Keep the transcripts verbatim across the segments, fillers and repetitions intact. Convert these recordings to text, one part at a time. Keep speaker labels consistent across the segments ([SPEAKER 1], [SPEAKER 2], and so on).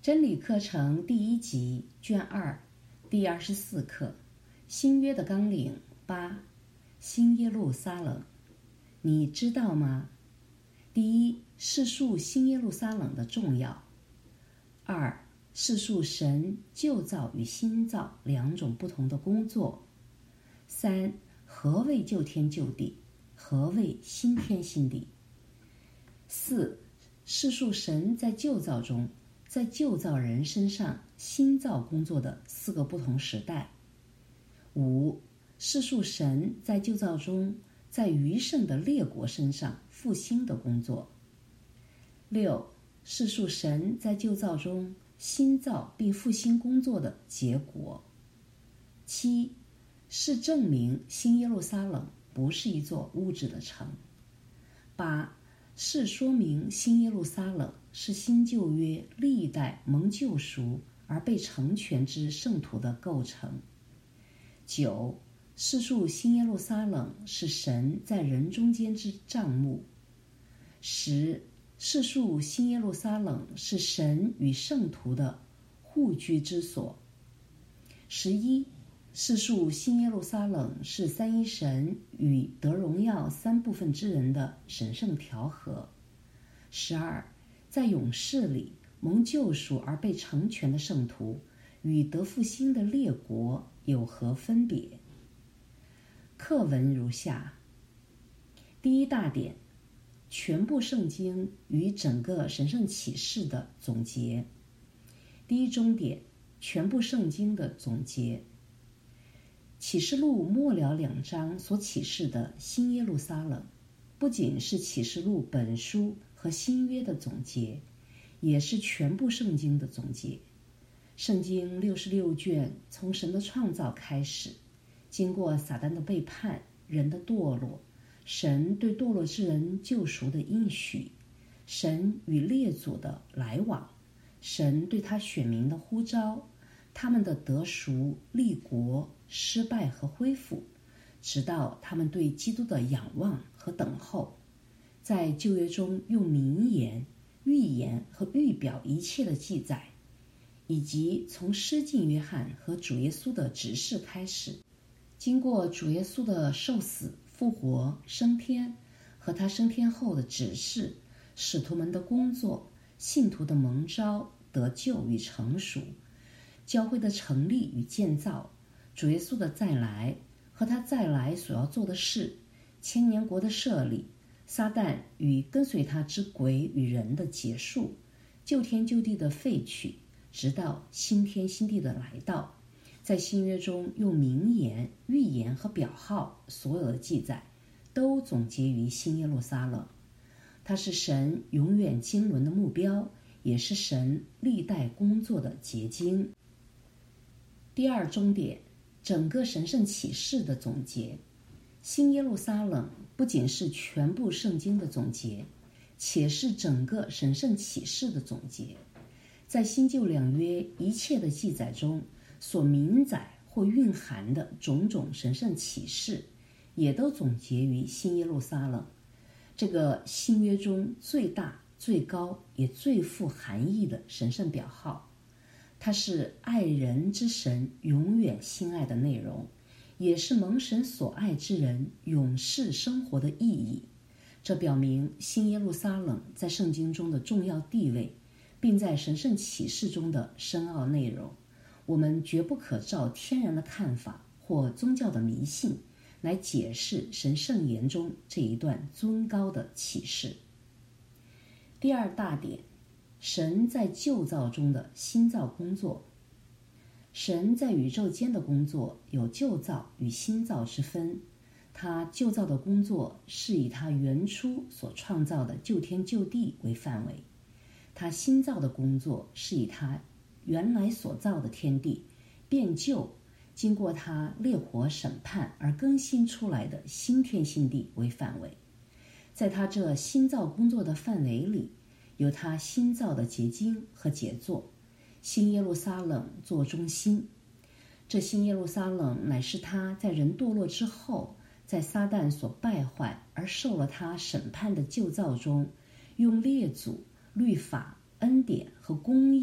[SPEAKER 1] 真理课程第一集卷二第二十四课，新约的纲领八，新耶路撒冷。你知道吗？第一，叙述新耶路撒冷的重要；二，叙述神旧造与新造两种不同的工作；三，何谓旧天旧地？何谓新天新地？四，叙述神在旧造中在旧造人身上新造工作的四个不同时代。五，叙述神在旧造中在余剩的列国身上复兴的工作。六，叙述神在旧造中新造并复兴工作的结果。七，是证明新耶路撒冷不是一座物质的城。八，是说明新耶路撒冷是新旧约历代蒙救赎而被成全之圣徒的构成。九，叙述新耶路撒冷是神在人中间之帐幕。十，叙述新耶路撒冷是神与圣徒的互居之所。十一，叙述新耶路撒冷是三一神与得荣耀三部分之人的神圣调和。十二，在永世里蒙救赎而被成全的圣徒与得复兴的列国有何分别？课文如下：第一大点，全部圣经与整个神圣启示的总结。第一中点，全部圣经的总结。启示录末了两章所启示的新耶路撒冷，不仅是启示录本书和新约的总结，也是全部圣经的总结。圣经六十六卷从神的创造开始，经过撒旦的背叛，人的堕落，神对堕落之人救赎的应许，神与列祖的来往，神对他选民的呼召，他们的得赎、立国、失败和恢复，直到他们对基督的仰望和等候。在旧约中用名言、预言和预表一切的记载，以及从施浸约翰和主耶稣的指示开始，经过主耶稣的受死、复活、升天和他升天后的指示，使徒们的工作，信徒的蒙召、得救与成熟，教会的成立与建造，主耶稣的再来和他再来所要做的事，千年国的设立，撒旦与跟随他之鬼与人的结束，旧天旧地的废去，直到新天新地的来到。在新约中用名言、预言和表号所有的记载，都总结于新耶路撒冷。它是神永远经纶的目标，也是神历代工作的结晶。第二中点，整个神圣启示的总结。新耶路撒冷不仅是全部圣经的总结，且是整个神圣启示的总结。在新旧两约一切的记载中所明载或蕴含的种种神圣启示，也都总结于新耶路撒冷，这个新约中最大、最高也最富含义的神圣表号。它是爱人之神永远心爱的内容，也是蒙神所爱之人永世生活的意义。这表明新耶路撒冷在圣经中的重要地位，并在神圣启示中的深奥内容。我们绝不可照天然的看法或宗教的迷信来解释神圣言中这一段尊高的启示。第二大点，神在旧造中的新造工作。神在宇宙间的工作有旧造与新造之分，他旧造的工作是以他原初所创造的旧天旧地为范围，他新造的工作是以他原来所造的天地变旧，经过他烈火审判而更新出来的新天新地为范围。在他这新造工作的范围里，有他新造的结晶和杰作，新耶路撒冷做中心。这新耶路撒冷乃是他在人堕落之后，在撒旦所败坏而受了他审判的旧造中，用列祖、律法、恩典和公义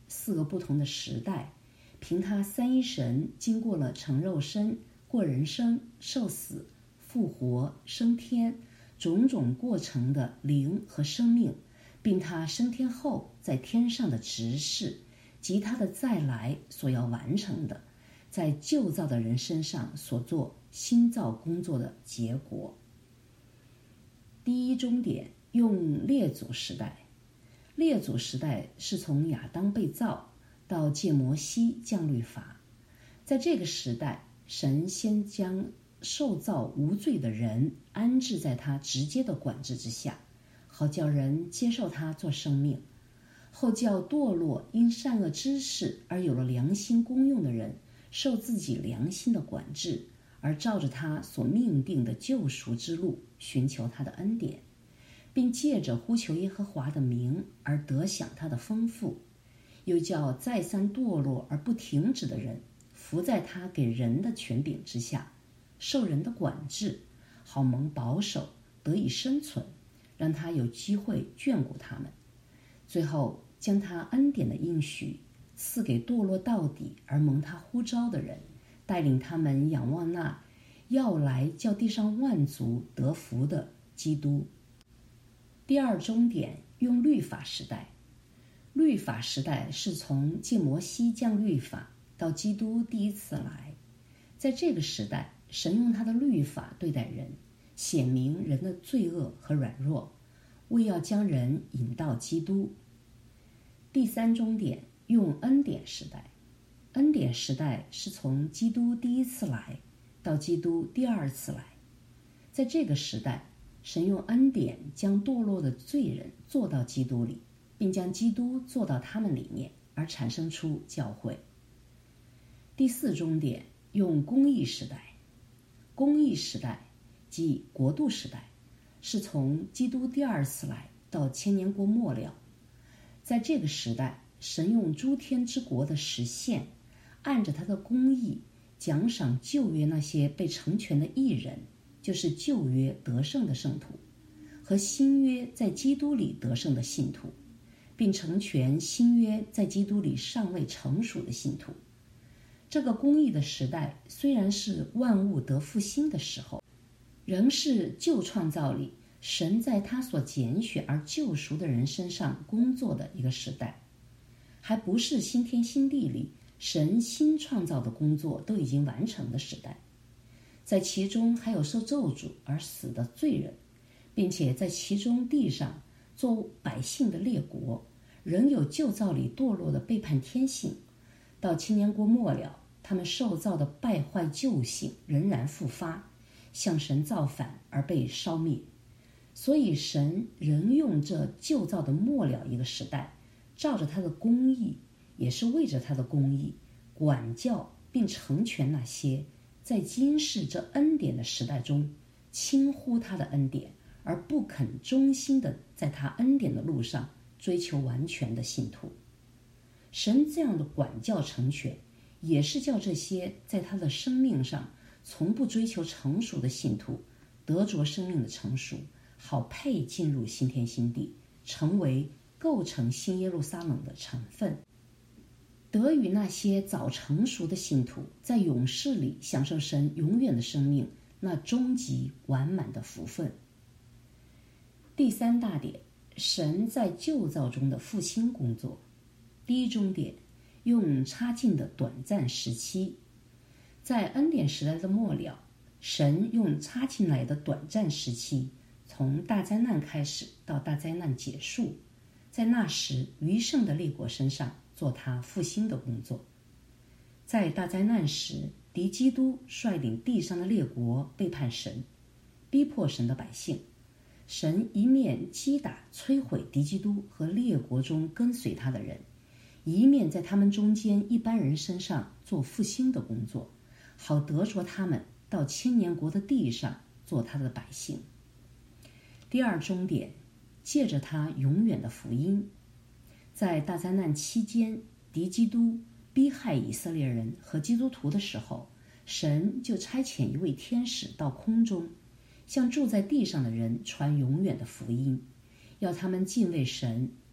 [SPEAKER 1] 四个不同的时代，凭他三一神经过了成肉身、过人生、受死、复活、升天种种过程的灵和生命，并他升天后在天上的执事及他的再来所要完成的，在旧造的人身上所做新造工作的结果。第一终点用列祖时代。列祖时代是从亚当被造到借摩西降律法。在这个时代，神先将受造无罪的人安置在他直接的管制之下，好叫人接受他做生命，后叫堕落因善恶知识而有了良心功用的人受自己良心的管制，而照着他所命定的救赎之路寻求他的恩典，并借着呼求耶和华的名而得享他的丰富，又叫再三堕落而不停止的人伏在他给人的权柄之下，受人的管制，好蒙保守，得以生存，让他有机会眷顾他们。最后将他恩典的应许赐给堕落到底而蒙他呼召的人，带领他们仰望那要来叫地上万族得福的基督。第二终点用律法时代。律法时代是从借摩西降律法到基督第一次来。在这个时代，神用他的律法对待人，显明人的罪恶和软弱，为要将人引到基督。第三终点用恩典时代。恩典时代是从基督第一次来到基督第二次来。在这个时代，神用恩典将堕落的罪人做到基督里，并将基督做到他们里面，而产生出教会。第四终点用公义时代。公义时代即国度时代，是从基督第二次来到千年国末了。在这个时代，神用诸天之国的实现，按着他的公义奖赏旧约那些被成全的义人，就是旧约得胜的圣徒，和新约在基督里得胜的信徒，并成全新约在基督里尚未成熟的信徒。这个公义的时代虽然是万物得复兴的时候，仍是旧创造里神在他所拣选而救赎的人身上工作的一个时代，还不是新天新地里神新创造的工作都已经完成的时代。在其中还有受咒诅而死的罪人，并且在其中地上做百姓的列国，仍有旧造里堕落的背叛天性。到千年国末了，他们受造的败坏旧性仍然复发，向神造反而被烧灭。所以神仍用这旧造的末了一个时代，照着他的公义，也是为着他的公义，管教并成全那些在今世这恩典的时代中轻忽他的恩典，而不肯忠心的在他恩典的路上追求完全的信徒。神这样的管教成全，也是叫这些在他的生命上从不追求成熟的信徒得着生命的成熟，好配进入新天新地，成为构成新耶路撒冷的成分，得与那些早成熟的信徒在永世里享受神永远的生命那终极完满的福分。第三大点，神在旧造中的复兴工作。第一终点用插进的短暂时期。在恩典时代的末了，神用插进来的短暂时期，从大灾难开始到大灾难结束，在那时余剩的列国身上做他复兴的工作。在大灾难时，敌基督率领地上的列国背叛神，逼迫神的百姓。神一面击打摧毁敌基督和列国中跟随他的人，一面在他们中间一般人身上做复兴的工作，好得着他们到千年国的地上做他的百姓。第二终点，借着他永远的福音。在大灾难期间，敌基督逼害以色列人和基督徒的时候，神就差遣一位天使到空中，向住在地上的人传永远的福音，要他们敬畏神，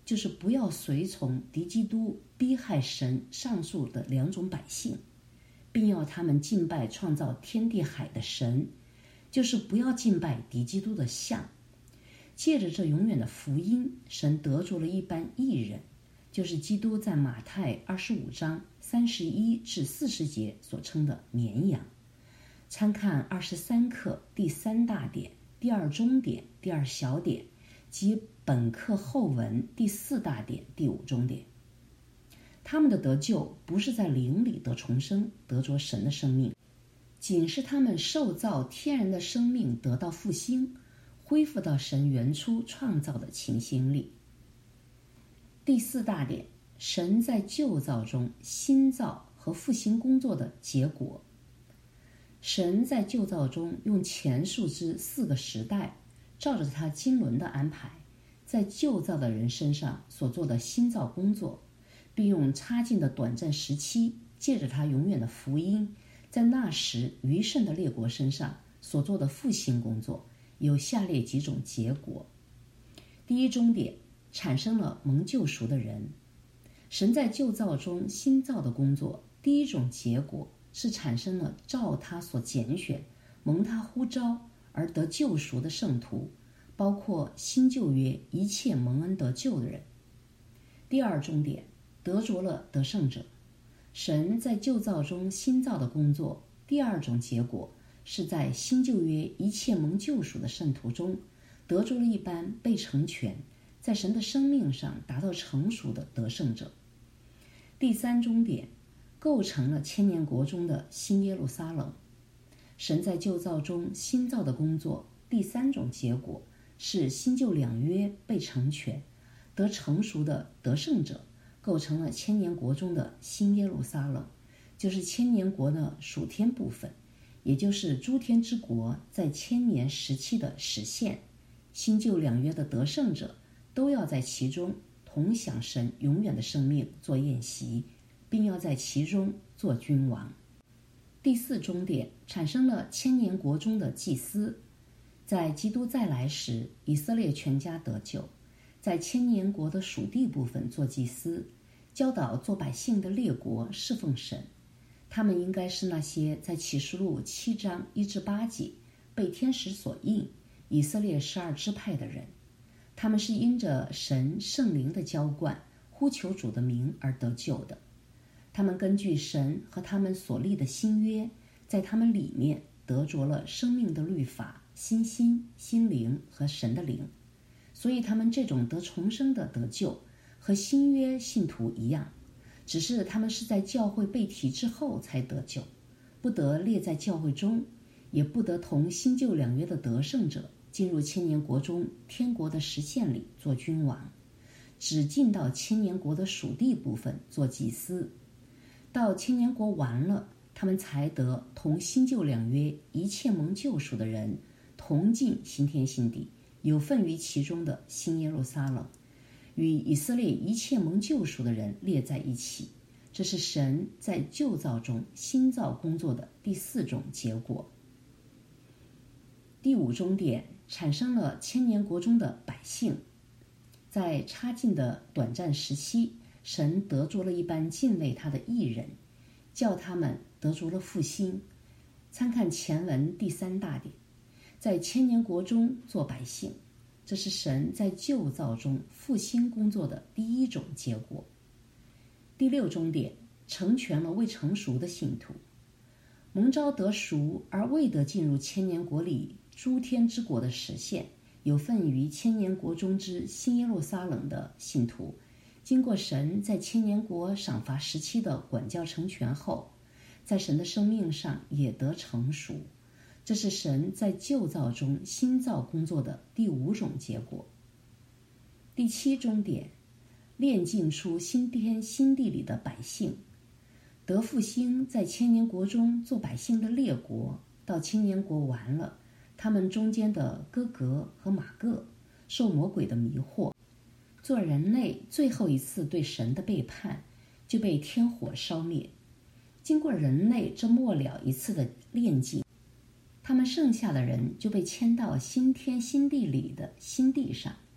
[SPEAKER 1] 就是不要随从敌基督逼害神上述的两种百姓，并要他们敬拜创造天地海的神，就是不要敬拜敌基督的像。借着这永远的福音，神得着了一般义人，就是基督在马太二十五章三十一至四十节所称的绵羊。参看二十三课第三大点、第二中点、第二小点及本课后文第四大点、第五中点。他们的得救不是在灵里得重生，得着神的生命，仅是他们受造天然的生命得到复兴，恢复到神原初创造的情形里。第四大点，神在旧造中新造和复兴工作的结果。神在旧造中用前述之四个时代，照着他经纶的安排，在旧造的人身上所做的新造工作，并用插进的短暂时期，借着他永远的福音，在那时余剩的列国身上所做的复兴工作，有下列几种结果。第一终点，产生了蒙救赎的人。神在旧造中新造的工作，第一种结果是产生了照他所拣选、蒙他呼召而得救赎的圣徒，包括新旧约一切蒙恩得救的人。第二终点，得着了得胜者。神在旧造中新造的工作，第二种结果是在新旧约一切蒙救赎的圣徒中，得着了一般被成全，在神的生命上达到成熟的得胜者。第三终点，构成了千年国中的新耶路撒冷。神在旧造中新造的工作，第三种结果是新旧两约被成全，得成熟的得胜者，构成了千年国中的新耶路撒冷，就是千年国的属天部分，也就是诸天之国在千年时期的实现。新旧两约的得胜者都要在其中同享神永远的生命做宴席，并要在其中做君王。第四终点，产生了千年国中的祭司。在基督再来时，以色列全家得救，在千年国的属地部分做祭司，教导做百姓的列国侍奉神。他们应该是那些在启示录七章一至八节被天使所印以色列十二支派的人。他们是因着神圣灵的浇灌，呼求主的名而得救的。他们根据神和他们所立的新约，在他们里面得着了生命的律法、新心、心灵和神的灵。所以他们这种得重生的得救和新约信徒一样，只是他们是在教会被提之后才得救，不得列在教会中，也不得同新旧两约的得胜者进入千年国中天国的实现里做君王，只进到千年国的属地部分做祭司。到千年国完了，他们才得同新旧两约一切蒙救赎的人同进新天新地，有份于其中的新耶路撒冷，与以色列一切蒙救赎的人列在一起。这是神在旧造中新造工作的第四种结果。第五终点，产生了千年国中的百姓。在插进的短暂时期，神得着了一般敬畏他的义人，叫他们得着了复兴。参看前文第三大点，在千年国中做百姓，这是神在旧造中复兴工作的第一种结果。第六终点，成全了未成熟的信徒。蒙召得赎而未得进入千年国里诸天之国的实现，有份于千年国中之新耶路撒冷的信徒，经过神在千年国赏罚时期的管教成全后，在神的生命上也得成熟。这是神在旧造中新造工作的第五种结果。第七终点，炼净出新天新地里的百姓。得复兴在千年国中做百姓的列国，到千年国完了，他们中间的哥格和马各受魔鬼的迷惑，做人类最后一次对神的背叛，就被天火烧灭。经过人类这末了一次的炼净，他们剩下的人就被迁到新天新地里的新地上，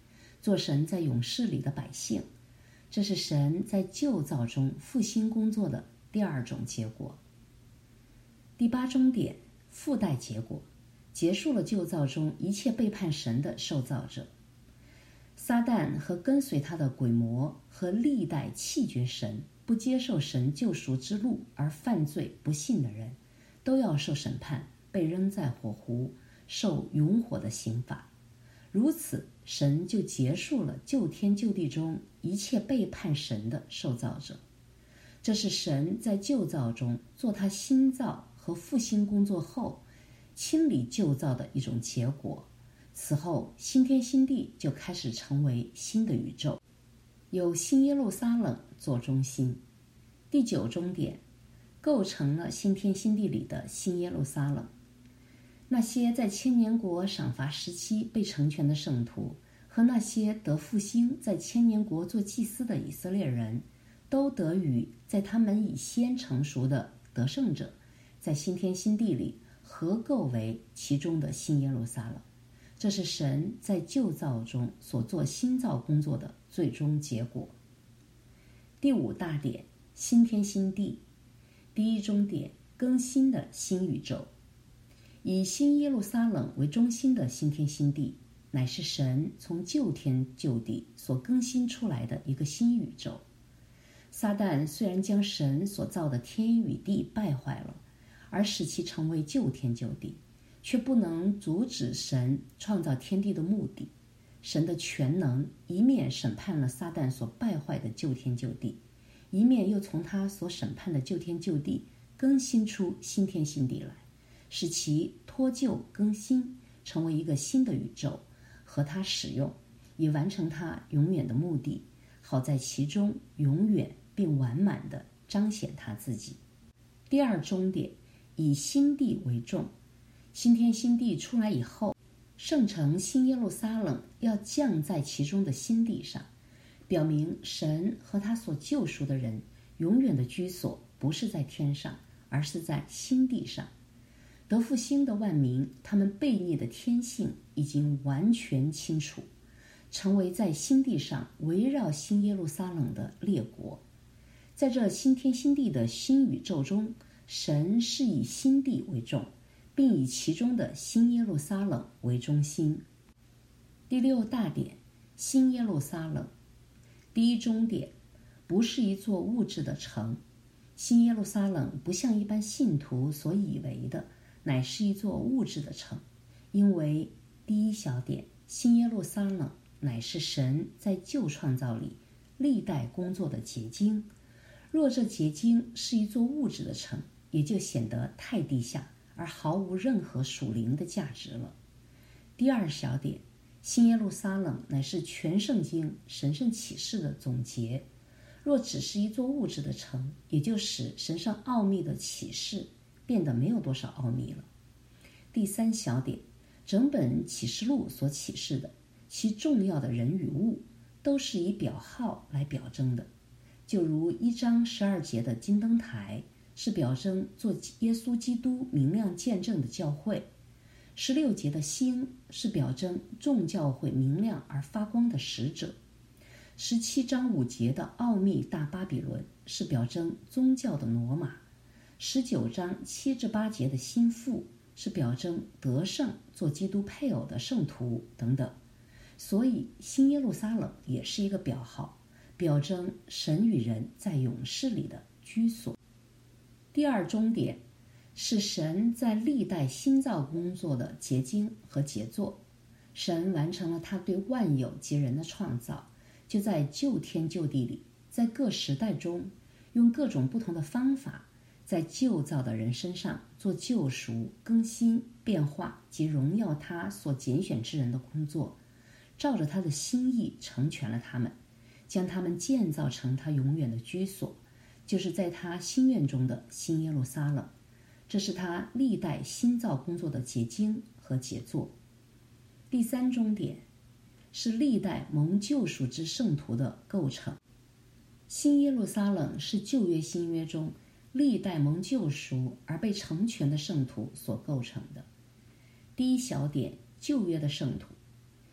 [SPEAKER 1] 做神在永世里的百姓。这是神在旧造中复兴工作的第二种结果。第八终点，附带结果，结束了旧造中一切背叛神的受造者。撒旦和跟随他的鬼魔和历代弃绝神、不接受神救赎之路而犯罪不信的人，都要受审判，被扔在火湖，受永火的刑罚。如此，神就结束了旧天旧地中一切背叛神的受造者。这是神在旧造中做他新造和复兴工作后，清理旧造的一种结果。此后，新天新地就开始成为新的宇宙，有新耶路撒冷做中心。第九终点，构成了新天新地里的新耶路撒冷。那些在千年国赏罚时期被成全的圣徒，和那些得复兴在千年国做祭司的以色列人，都得与在他们以先成熟的得胜者，在新天新地里合构为其中的新耶路撒冷。这是神在旧造中所做新造工作的最终结果。第五大点，新天新地。第一终点，更新的新宇宙。以新耶路撒冷为中心的新天新地，乃是神从旧天旧地所更新出来的一个新宇宙。撒旦虽然将神所造的天与地败坏了，而使其成为旧天旧地，却不能阻止神创造天地的目的。神的全能一面审判了撒旦所败坏的旧天旧地，一面又从他所审判的旧天旧地更新出新天新地来，使其脱旧更新，成为一个新的宇宙，和他使用，以完成他永远的目的，好在其中永远并完满地彰显他自己。第二终点，以新地为重。新天新地出来以后，圣城新耶路撒冷要降在其中的新地上，表明神和他所救赎的人永远的居所不是在天上，而是在新地上。得复兴的万民，他们悖逆的天性已经完全清楚，成为在新地上围绕新耶路撒冷的列国。在这新天新地的新宇宙中，神是以新地为重，并以其中的新耶路撒冷为中心。第六大点，新耶路撒冷。第一终点，不是一座物质的城。新耶路撒冷不像一般信徒所以为的，乃是一座物质的城。因为第一小点，新耶路撒冷乃是神在旧创造里历代工作的结晶。若这结晶是一座物质的城，也就显得太低下，而毫无任何属灵的价值了。第二小点，新耶路撒冷乃是全圣经神圣启示的总结。若只是一座物质的城，也就使神圣奥秘的启示变得没有多少奥秘了。第三小点，整本启示录所启示的，其重要的人与物，都是以表号来表征的。就如一章十二节的金灯台，是表征做耶稣基督明亮见证的教会；十六节的星是表征众教会明亮而发光的使者；十七章五节的奥秘大巴比伦是表征宗教的罗马；十九章七至八节的心腹是表征得胜做基督配偶的圣徒等等。所以新耶路撒冷也是一个表号，表征神与人在永世里的居所。第二终点是神在历代新造工作的结晶和杰作。神完成了他对万有及人的创造，就在旧天旧地里，在各时代中，用各种不同的方法，在旧造的人身上做救赎、更新、变化及荣耀他所拣选之人的工作，照着他的心意成全了他们，将他们建造成他永远的居所，就是在他心愿中的新耶路撒冷。这是他历代新造工作的结晶和杰作。第三终点是历代蒙救赎之圣徒的构成。新耶路撒冷是旧约新约中历代蒙救赎而被成全的圣徒所构成的。第一小点，旧约的圣徒。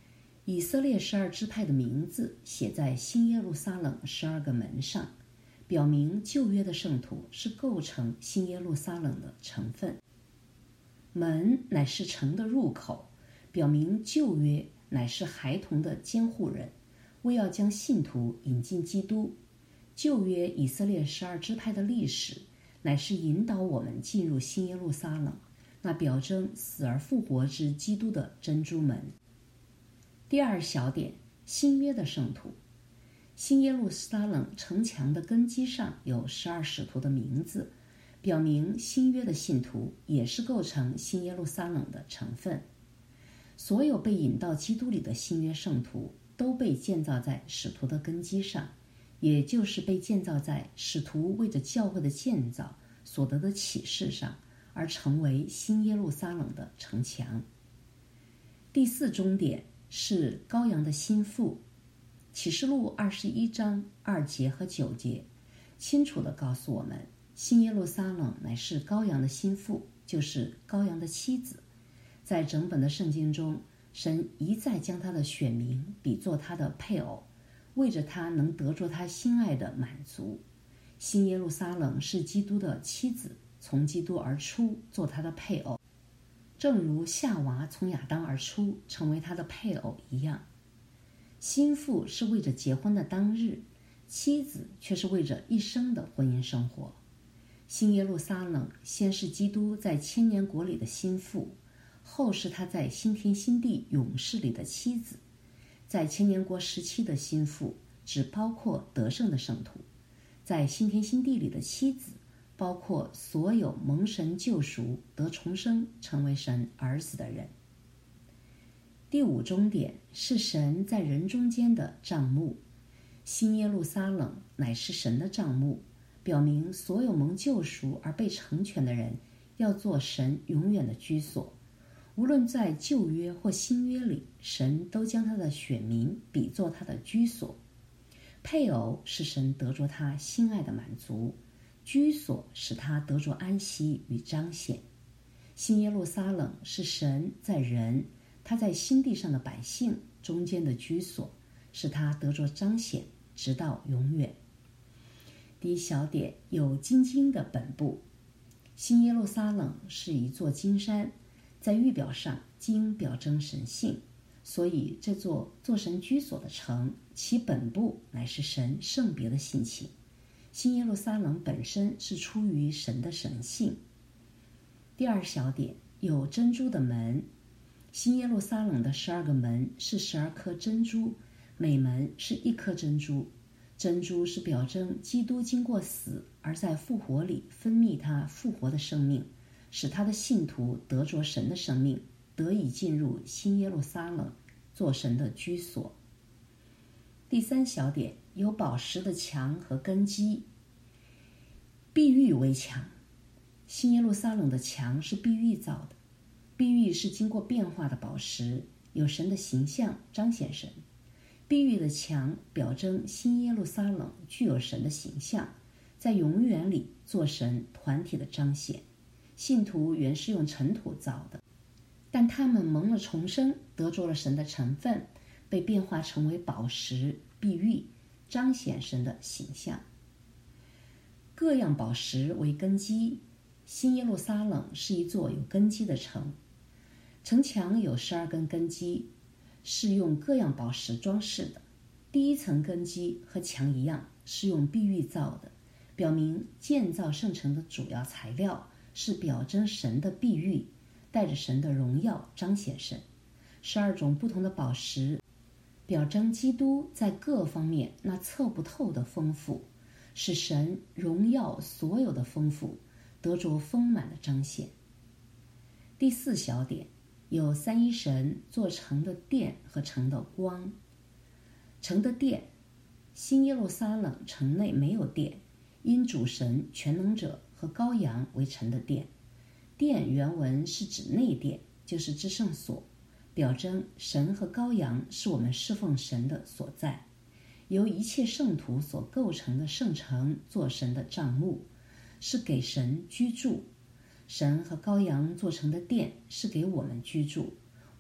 [SPEAKER 1] 以色列十二支派的名字写在新耶路撒冷十二个门上，表明旧约的圣徒是构成新耶路撒冷的成分。门乃是城的入口，表明旧约乃是孩童的监护人，为要将信徒引进基督。旧约以色列十二支派的历史乃是引导我们进入新耶路撒冷，那表征死而复活之基督的珍珠门。第二小点，新约的圣徒。新耶路撒冷城墙的根基上有十二使徒的名字，表明新约的信徒也是构成新耶路撒冷的成分。所有被引到基督里的新约圣徒都被建造在使徒的根基上，也就是被建造在使徒为着教会的建造所得的启示上，而成为新耶路撒冷的城墙。第四终点是羔羊的心腹。启示录二十一章二节和九节清楚地告诉我们，新耶路撒冷乃是羔羊的心腹，就是羔羊的妻子。在整本的圣经中，神一再将他的选民比作他的配偶，为着他能得着他心爱的满足。新耶路撒冷是基督的妻子，从基督而出，做他的配偶，正如夏娃从亚当而出，成为他的配偶一样。心腹是为着结婚的当日，妻子却是为着一生的婚姻生活。新耶路撒冷先是基督在千年国里的心腹，后是他在新天新地永世里的妻子。在千年国时期的心腹只包括得胜的圣徒，在新天新地里的妻子包括所有蒙神救赎得重生成为神儿子的人。第五终点是神在人中间的帐幕。新耶路撒冷乃是神的帐幕，表明所有蒙救赎而被成全的人要做神永远的居所。无论在旧约或新约里，神都将他的选民比作他的居所。配偶使神得着他心爱的满足，居所使他得着安息与彰显。新耶路撒冷是神在人，他在新地上的百姓中间的居所，使他得着彰显，直到永远。第一小点，有金金的本部。新耶路撒冷是一座金山，在预表上金表征神性，所以这座做神居所的城，其本部乃是神圣别的性情。新耶路撒冷本身是出于神的神性。第二小点，有珍珠的门。新耶路撒冷的十二个门是十二颗珍珠，每门是一颗珍珠。珍珠是表征基督经过死而在复活里分泌他复活的生命，使他的信徒得着神的生命，得以进入新耶路撒冷做神的居所。第三小点，有宝石的墙和根基。碧玉为墙。新耶路撒冷的墙是碧玉造的，碧玉是经过变化的宝石，有神的形象彰显神。碧玉的墙表征新耶路撒冷具有神的形象，在永远里做神团体的彰显。信徒原是用尘土造的，但他们蒙了重生，得着了神的成分，被变化成为宝石碧玉，彰显神的形象。各样宝石为根基。新耶路撒冷是一座有根基的城，城墙有十二根根基，是用各样宝石装饰的。第一层根基和墙一样，是用碧玉造的，表明建造圣城的主要材料是表征神的碧玉，带着神的荣耀彰显神。十二种不同的宝石表征基督在各方面那测不透的丰富，使神荣耀所有的丰富得着丰满的彰显。第四小点，有三一神做城的殿和城的光。城的殿，新耶路撒冷城内没有殿，因主神全能者和羔羊为城的殿。殿原文是指内殿，就是至圣所，表征神和羔羊是我们侍奉神的所在。由一切圣徒所构成的圣城做神的帐幕，是给神居住。神和羔羊做成的殿是给我们居住，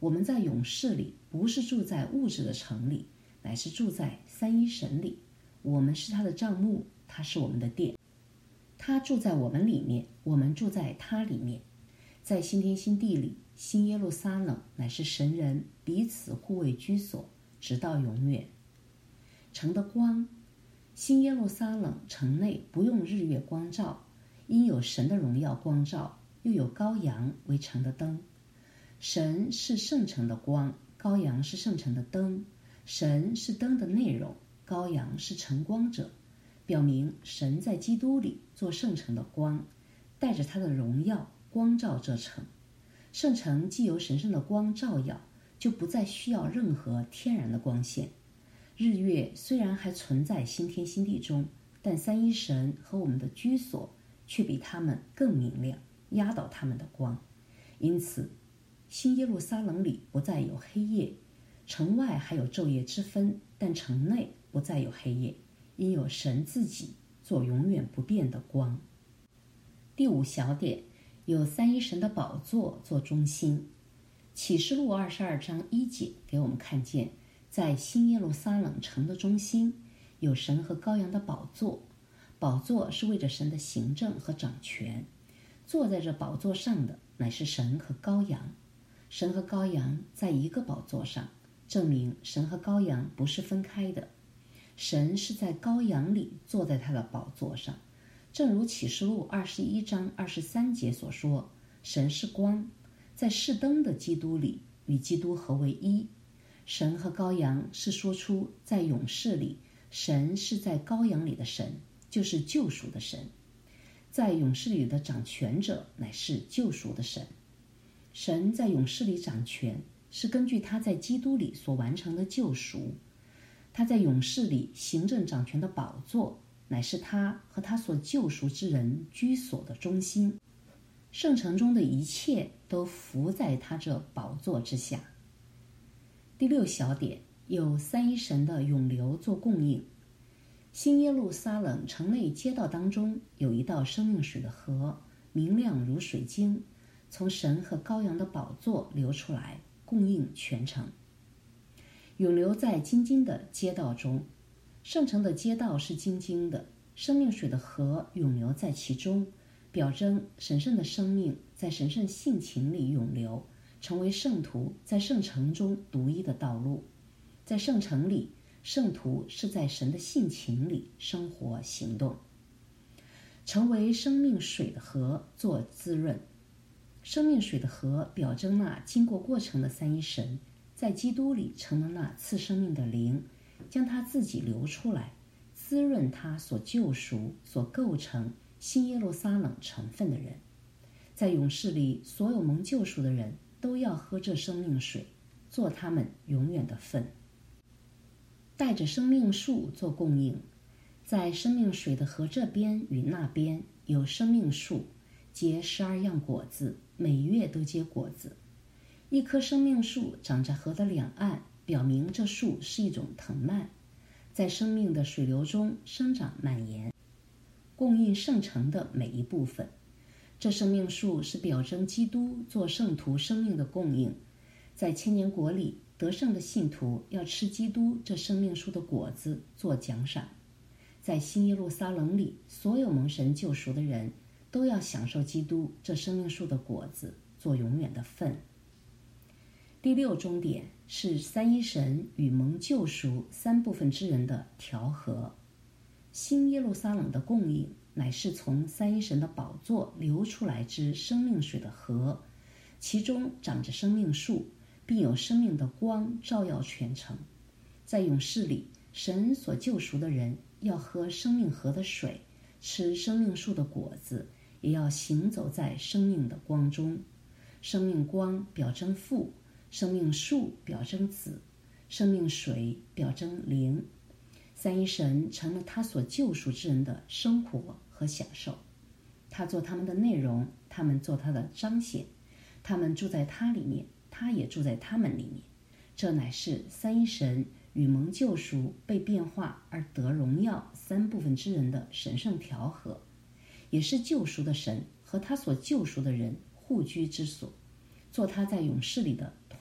[SPEAKER 1] 我们在永世里不是住在物质的城里，乃是住在三一神里。我们是他的帐幕，他是我们的殿。他住在我们里面，我们住在他里面。在新天新地里，新耶路撒冷乃是神人彼此护卫居所，直到永远。城的光，新耶路撒冷城内不用日月光照，因有神的荣耀光照，又有羔羊为城的灯。神是圣城的光，羔羊是圣城的灯。神是灯的内容，羔羊是晨光者，表明神在基督里做圣城的光，带着他的荣耀光照这城。圣城既由神圣的光照耀，就不再需要任何天然的光线。日月虽然还存在新天新地中，但三一神和我们的居所却比他们更明亮，压倒他们的光。因此新耶路撒冷里不再有黑夜，城外还有昼夜之分，但城内不再有黑夜，因有神自己做永远不变的光。第五小点，有三一神的宝座做中心。启示录二十二章一节给我们看见，在新耶路撒冷城的中心有神和羔羊的宝座，宝座是为着神的行政和掌权，坐在这宝座上的乃是神和羔羊。神和羔羊在一个宝座上，证明神和羔羊不是分开的。神是在羔羊里坐在他的宝座上，正如启示录二十一章二十三节所说，神是光，在是灯的基督里与基督合为一。神和羔羊是说出在永世里，神是在羔羊里的神，就是救赎的神。在永世里的掌权者乃是救赎的神。神在永世里掌权，是根据他在基督里所完成的救赎。他在永世里行政掌权的宝座，乃是他和他所救赎之人居所的中心。圣城中的一切都伏在他这宝座之下。第六小点，有三一神的涌流做供应。新耶路撒冷城内街道当中有一道生命水的河，明亮如水晶，从神和羔羊的宝座流出来，供应全城。涌流在金金的街道中，圣城的街道是金金的，生命水的河涌流在其中，表征神圣的生命在神圣性情里涌流，成为圣徒在圣城中独一的道路。在圣城里，圣徒是在神的性情里生活行动，成为生命水的河做滋润。生命水的河表征那经过过程的三一神，在基督里成了那赐生命的灵，将他自己流出来，滋润他所救赎、所构成新耶路撒冷成分的人。在永世里，所有蒙救赎的人都要喝这生命水，做他们永远的份。带着生命树做供应，在生命水的河这边与那边有生命树，结十二样果子，每月都结果子。一棵生命树长在河的两岸，表明这树是一种藤蔓，在生命的水流中生长蔓延，供应圣城的每一部分。这生命树是表征基督做圣徒生命的供应。在千年国里，得胜的信徒要吃基督这生命树的果子做奖赏。在新耶路撒冷里，所有蒙神救赎的人都要享受基督这生命树的果子做永远的份。第六终点是三一神与蒙救赎三部分之人的调和。新耶路撒冷的供应乃是从三一神的宝座流出来之生命水的河，其中长着生命树，并有生命的光照耀全城。在永世里，神所救赎的人要喝生命河的水，吃生命树的果子，也要行走在生命的光中。生命光表征父，生命树表征子，生命水表征灵。三一神成了他所救赎之人的生活和享受，他做他们的内容，他们做他的彰显，他们住在他里面，他也住在他们里面。这乃是三一神与蒙救赎、被变化而得荣耀三部分之人的神圣调和，也是救赎的神和他所救赎的人互居之所，做他在永世里的团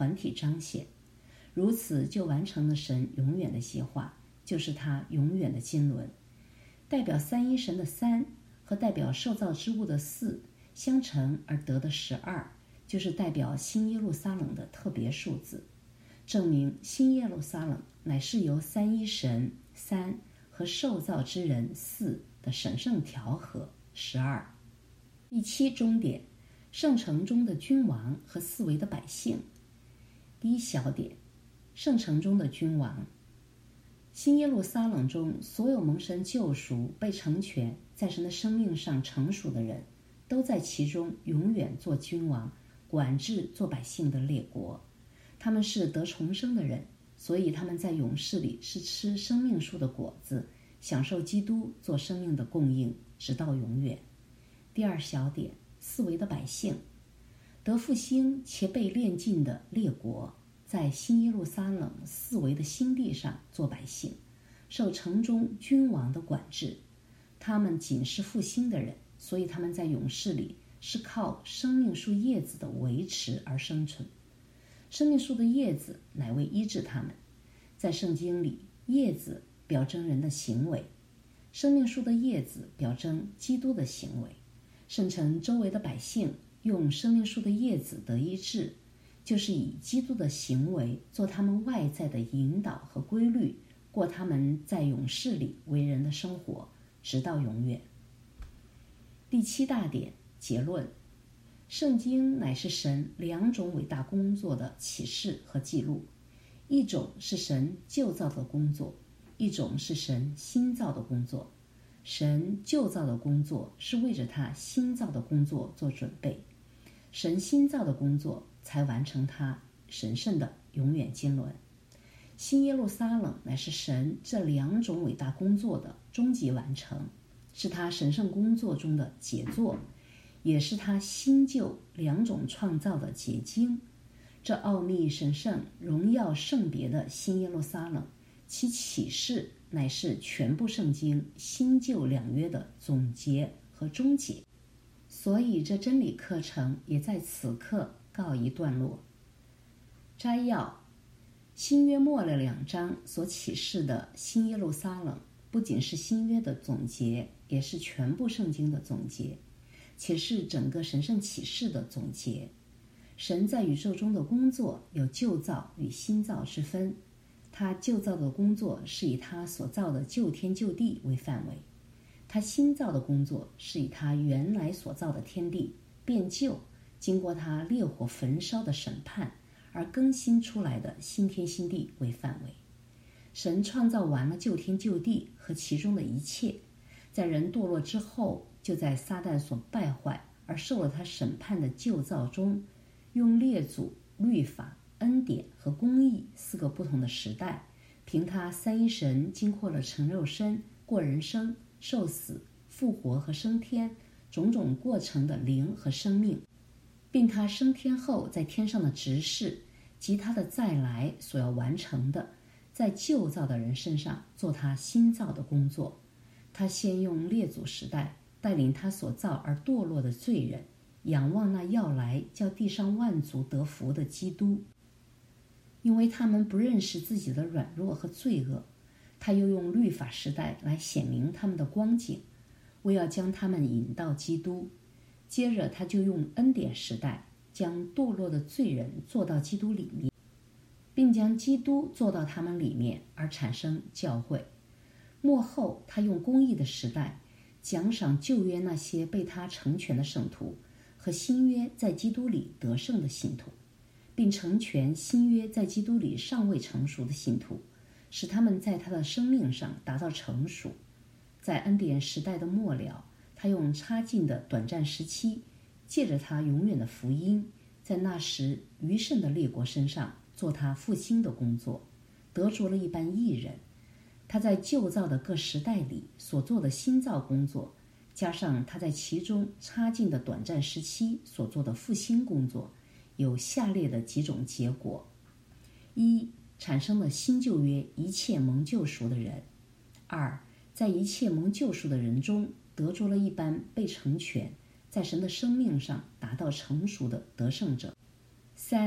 [SPEAKER 1] 团体彰显。如此就完成了神永远的计划，就是他永远的经纶。代表三一神的三和代表受造之物的四相乘而得的十二，就是代表新耶路撒冷的特别数字，证明新耶路撒冷乃是由三一神三和受造之人四的神圣调和十二。第七终点，圣城中的君王和四围的百姓。第一小点，圣城中的君王。新耶路撒冷中所有蒙神救赎被成全在神的生命上成熟的人，都在其中永远做君王，管制做百姓的列国。他们是得重生的人，所以他们在永世里是吃生命树的果子，享受基督做生命的供应，直到永远。第二小点，四围的百姓。得复兴且被炼尽的列国，在新耶路撒冷四围的新地上做百姓，受城中君王的管制。他们仅是复兴的人，所以他们在永世里是靠生命树叶子的维持而生存。生命树的叶子乃为医治他们。在圣经里，叶子表征人的行为，生命树的叶子表征基督的行为。圣城周围的百姓用生命树的叶子得医治，就是以基督的行为做他们外在的引导和规律，过他们在永世里为人的生活，直到永远。第七大点，结论。圣经乃是神两种伟大工作的启示和记录，一种是神旧造的工作，一种是神新造的工作。神旧造的工作是为着他新造的工作做准备，神新造的工作才完成他神圣的永远经纶。新耶路撒冷乃是神这两种伟大工作的终极完成，是他神圣工作中的杰作，也是他新旧两种创造的结晶。这奥秘神圣、荣耀圣别的新耶路撒冷，其启示乃是全部圣经新旧两约的总结和终结。所以这真理课程也在此刻告一段落。摘要：新约末了两章所启示的新耶路撒冷，不仅是新约的总结，也是全部圣经的总结，且是整个神圣启示的总结。神在宇宙中的工作有旧造与新造之分，他旧造的工作是以他所造的旧天旧地为范围，他新造的工作是以他原来所造的天地变旧，经过他烈火焚烧的审判而更新出来的新天新地为范围。神创造完了旧天旧地和其中的一切，在人堕落之后，就在撒旦所败坏而受了他审判的旧造中，用列祖、律法、恩典和公义四个不同的时代，凭他三一神经过了成肉身、过人生、受死、复活和升天种种过程的灵和生命，并他升天后在天上的执事及他的再来所要完成的，在旧造的人身上做他新造的工作。他先用列祖时代带领他所造而堕落的罪人，仰望那要来叫地上万族得福的基督。因为他们不认识自己的软弱和罪恶，他又用律法时代来显明他们的光景，为要将他们引到基督。接着他就用恩典时代将堕落的罪人做到基督里面，并将基督做到他们里面，而产生教会。末后他用公义的时代奖赏旧约那些被他成全的圣徒和新约在基督里得胜的信徒，并成全新约在基督里尚未成熟的信徒，使他们在他的生命上达到成熟。在恩典时代的末了，他用插进的短暂时期，借着他永远的福音，在那时余剩的列国身上做他复兴的工作，得着了一般义人。他在旧造的各时代里所做的新造工作，加上他在其中插进的短暂时期所做的复兴工作，有下列的几种结果：一、产生了新旧约一切蒙救赎的人；二、在一切蒙救赎的人中得着了一般被成全，在神的生命上达到成熟的得胜者；三、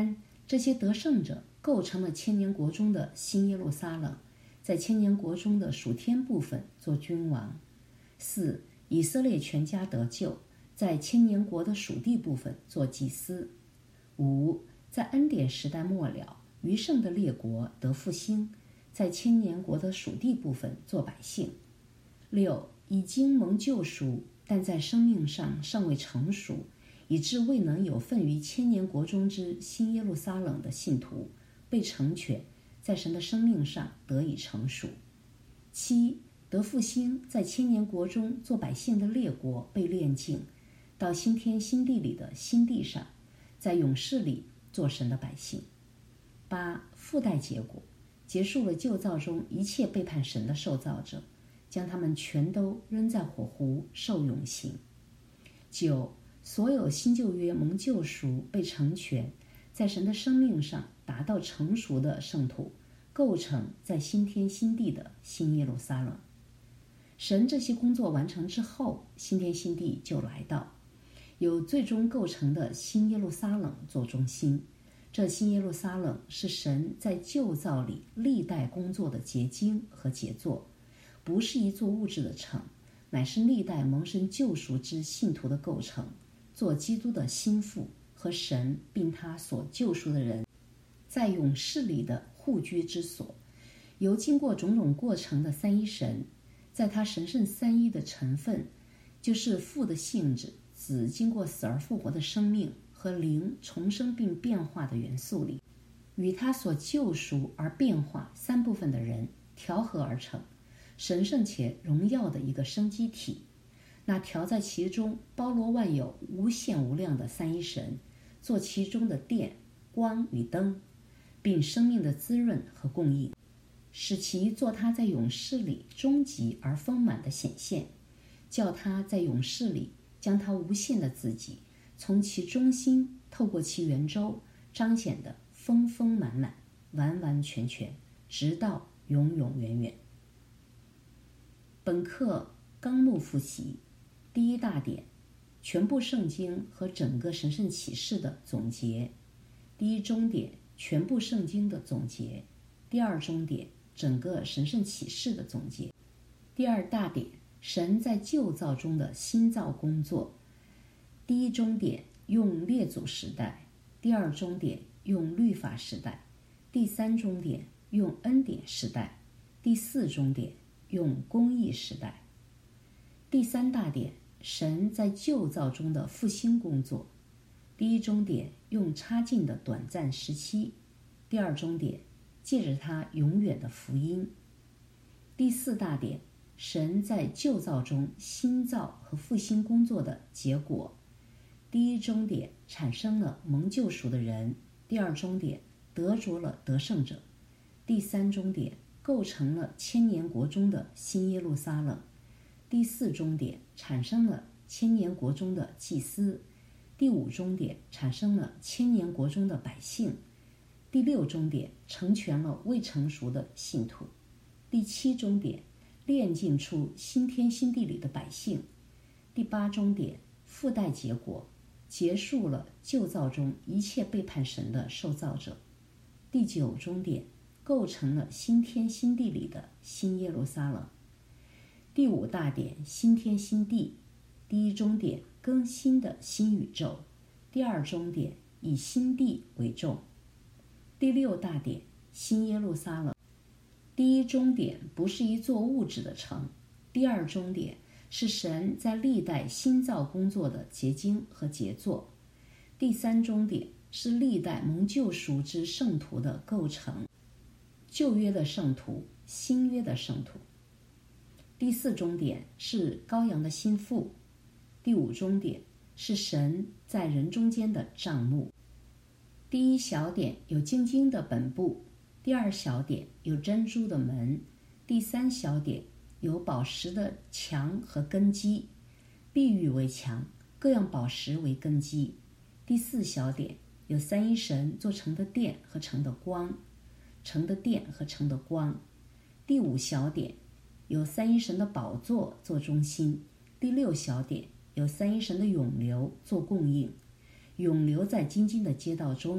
[SPEAKER 1] 这些得胜者构成了千年国中的新耶路撒冷，在千年国中的属天部分做君王。四、以色列全家得救，在千年国的属地部分做祭司。五、在恩典时代末了，余剩的列国得复兴，在千年国的属地部分做百姓。六、已经蒙救赎，但在生命上尚未成熟，以致未能有份于千年国中之新耶路撒冷的信徒，被成全，在神的生命上得以成熟。七、得复兴，在千年国中做百姓的列国被炼净，到新天新地里的新地上，在勇士里做神的百姓。八、附带结果，结束了旧造中一切背叛神的受造者，将他们全都扔在火湖受永刑。九、所有新旧约蒙救赎被成全，在神的生命上达到成熟的圣徒，构成在新天新地的新耶路撒冷。神这些工作完成之后，新天新地就来到，有最终构成的新耶路撒冷做中心。这新耶路撒冷是神在旧造里历代工作的结晶和杰作，不是一座物质的城，乃是历代蒙神救赎之信徒的构成，做基督的心腹和神并他所救赎的人在永世里的互居之所。由经过种种过程的三一神，在他神圣三一的成分，就是父的性质、子经过死而复活的生命和灵重生并变化的元素里，与他所救赎而变化三部分的人调和而成，神圣且荣耀的一个生机体。那调在其中包罗万有无限无量的三一神，做其中的电、光与灯，并生命的滋润和供应，使其做他在永世里终极而丰满的显现，叫他在永世里将他无限的自己从其中心透过其圆周彰显的丰丰满满、完完全全，直到永永远远。本课纲目复习：第一大点，全部圣经和整个神圣启示的总结；第一中点，全部圣经的总结；第二中点，整个神圣启示的总结；第二大点，神在旧造中的新造工作；第一中点用列祖时代，第二中点用律法时代，第三中点用恩典时代，第四中点用公义时代。第三大点，神在旧造中的复兴工作；第一中点用插进的短暂时期，第二中点借着他永远的福音。第四大点，神在旧造中新造和复兴工作的结果。第一中点产生了蒙救赎的人，第二中点得着了得胜者，第三中点构成了千年国中的新耶路撒冷，第四中点产生了千年国中的祭司，第五中点产生了千年国中的百姓，第六中点成全了未成熟的信徒，第七中点炼净出新天新地里的百姓，第八中点附带结果，结束了旧造中一切背叛神的受造者，第九中点构成了新天新地里的新耶路撒冷，第五大点新天新地，第一中点更新的新宇宙，第二中点以新地为重，第六大点新耶路撒冷。第一中点不是一座物质的城，第二中点是神在历代新造工作的结晶和杰作，第三中点是历代蒙救赎之圣徒的构成，旧约的圣徒，新约的圣徒。第四中点是羔羊的心腹，第五中点是神在人中间的帐幕。第一小点有晶晶的本部，第二小点有珍珠的门，第三小点有宝石的墙和根基，碧玉为墙，各样宝石为根基。第四小点有三一神做成的殿和成的光，成的殿和成的光。第五小点有三一神的宝座做中心，第六小点有三一神的涌流做供应，涌流在晶晶的街道中，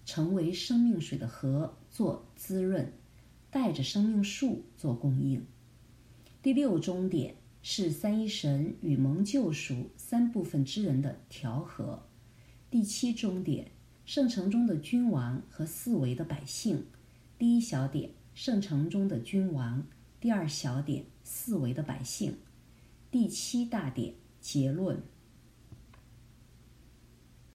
[SPEAKER 1] 成为生命水的河做滋润，带着生命树做供应。第六终点是三一神与蒙救赎三部分之人的调和。第七终点，圣城中的君王和四围的百姓。第一小点，圣城中的君王；第二小点，四围的百姓。第七大点，结论。